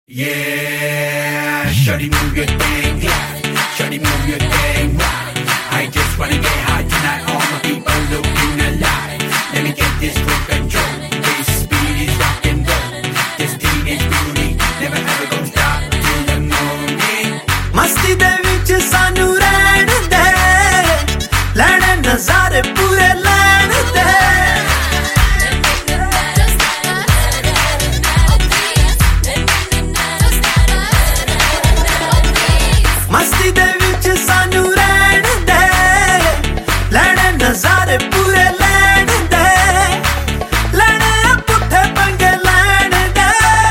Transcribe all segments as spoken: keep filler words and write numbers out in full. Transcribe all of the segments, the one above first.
Yeah, shawty move your thing, yeah. Shawty move your thing, right. I just wanna get high tonight. All my people looking alive. Let me get this full control. This speed is rock and roll. This teenage beauty never ever gonna stop till the morning. मस्ती दे विच सानू रहन दे, लैणे नज़ारे पूरे लैण दे। मस्ती दे विच सानू रहन दे, लैणे नज़ारे पूरे लैण दे। लैणे पुट्ठे पंगे लैण दे,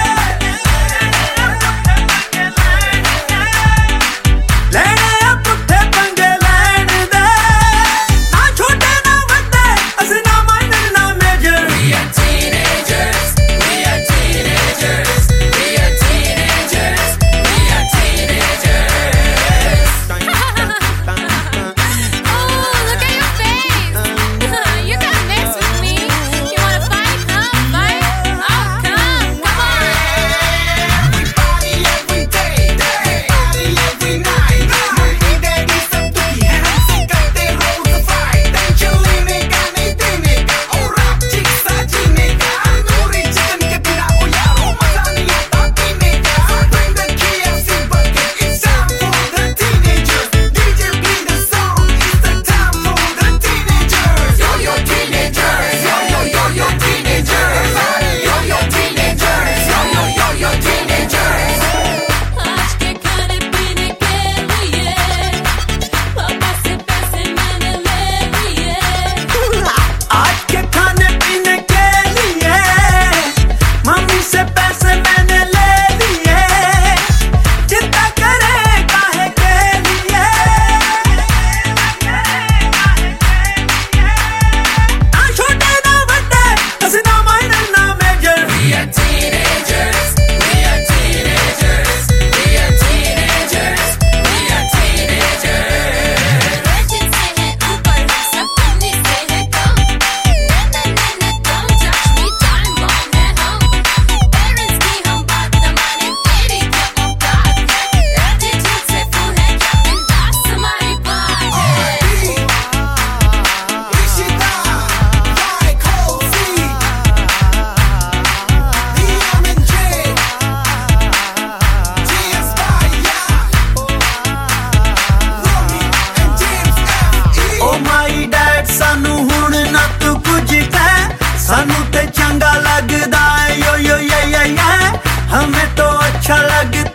लैणे पुट्ठे पंगे लैण दे। ना छोटे ना वड्डे, असीं ना माइनर ना major. We are teenagers, we are teenagers, we are teenagers, we are teenagers. Oh, look at your face. You got mixed with me. You wanna fight? Come fight. Oh, come, come on. We party every day, we party every night. Morning daddy सब दुखी हैं, हमसे करते रोज fight. Tension लेने का नहीं देने का, और rap chick सा जीने का। अंगूरी chicken के बिना ओ यारो मजा नहीं आता पीने का। So bring the K F C bucket, it's time for the teenagers. D J play the song, it's the time for the teenagers. Yo yo teenagers, yo yo yo yo teenagers. Yo yo teenagers, yo yo yo yo teenagers. आज के खाने पीने के लिए पापा से पैसे मैंने ले लिए। आज के खाने पीने के लिए मम्मी से पैसे मैंने ले लिए। चिंता करे काहे के लिए, ना छोटे ना वड्डे, असीं ना माइनर ना major. We are teenagers, we are teenagers, we are teenagers, we are teenagers. Legend से है ऊपर, सब उन्हीं से है कम। ना ना ना ना, don't touch me, time bomb है हम। Parents की हम बात न माने, तेरी क्या औकात है? Attitude से full है क्या बिंदास हमारी बात है? Ishida, like Halsey, D M and J, G S Y, yeah. Romy and James F E. Oh my dad सानू हुण ना तू कुछ कह, सानू ते चंगा लगदा है यो यो ये ये ये। हमें तो अच्छा लगदा